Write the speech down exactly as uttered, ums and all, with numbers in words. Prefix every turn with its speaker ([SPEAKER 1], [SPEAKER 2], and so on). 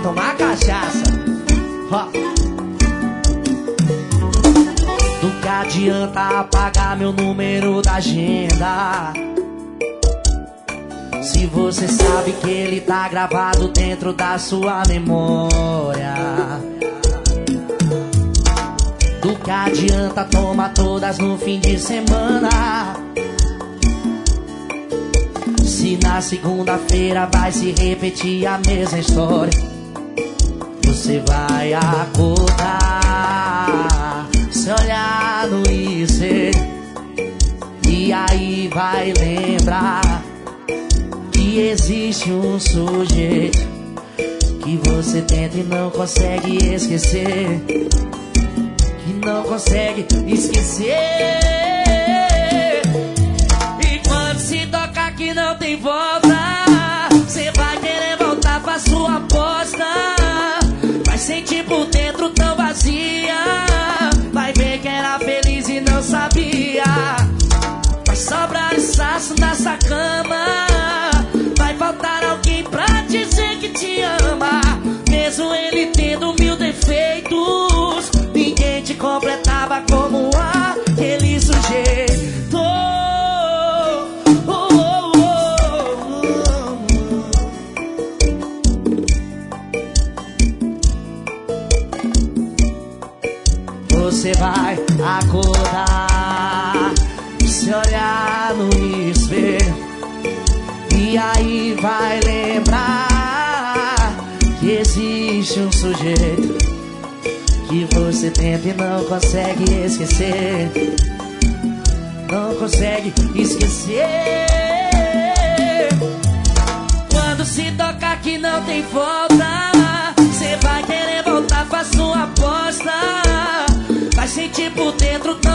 [SPEAKER 1] tomar cachaça. Ó. Do que adianta apagar meu número da agenda, se você sabe que ele tá gravado dentro da sua memória? Do que adianta tomar todas no fim de semana, se na segunda-feira vai se repetir a mesma história? Você vai acordar, se olhar no espelho, e aí vai lembrar que existe um sujeito que você tenta e não consegue esquecer, que não consegue esquecer. E quando se toca que não tem volta, cê vai querer voltar pra sua aposta. Vai sentir por dentro tão vazia, vai ver que era feliz e não sabia. Vai sobrar espaço nessa cama, vai faltar alguém pra dizer que te ama. Mesmo ele tendo mil defeitos, ninguém te completava como aquele sujeito. Oh, oh, oh, oh. Você vai acordar, se olhar no espelho, e aí vai lembrar que existe um sujeito que você tenta e não consegue esquecer, não consegue esquecer. Quando se toca que não tem volta, cê vai querer voltar pra sua aposta. Vai sentir por dentro